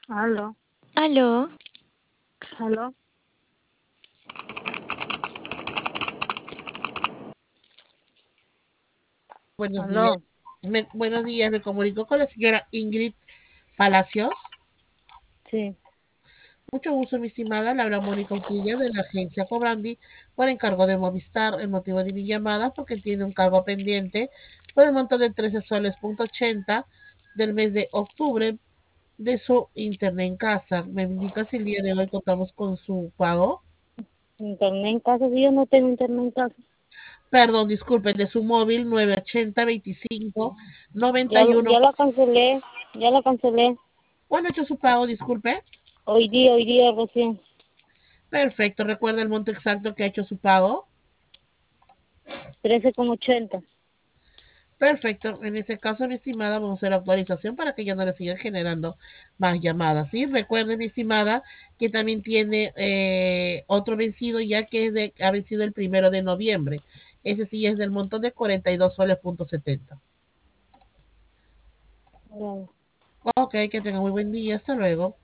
Aló, Aló, aló. Buenos días. Aló, Buenos días, me comunico con la señora Ingrid Palacios. sí. Mucho gusto, mi estimada. Le habla Mónica Utilla de la agencia Cobrandi por encargo de Movistar. El motivo de mi llamada porque tiene un cargo pendiente por el monto de 13 soles punto 80 del mes de octubre de su internet en casa. ¿Me indica si el día de hoy contamos con su pago? Internet en casa, si yo no tengo internet en casa. Perdón, disculpen, de su móvil 980 25 Ya, 91. ya la cancelé, ya la cancelé. ¿Cuándo ha hecho su pago? Disculpe. Hoy día recién. Perfecto, recuerda el monto exacto que ha hecho su pago. 13,80. Perfecto, en ese caso, mi estimada, vamos a hacer la actualización para que ya no le sigan generando más llamadas. ¿Sí? Recuerde, mi estimada, que también tiene otro vencido ya que ha vencido el 1 de noviembre. Ese sí es del monto de 42 soles punto 70. Ya. Ok, que tenga muy buen día. Hasta luego.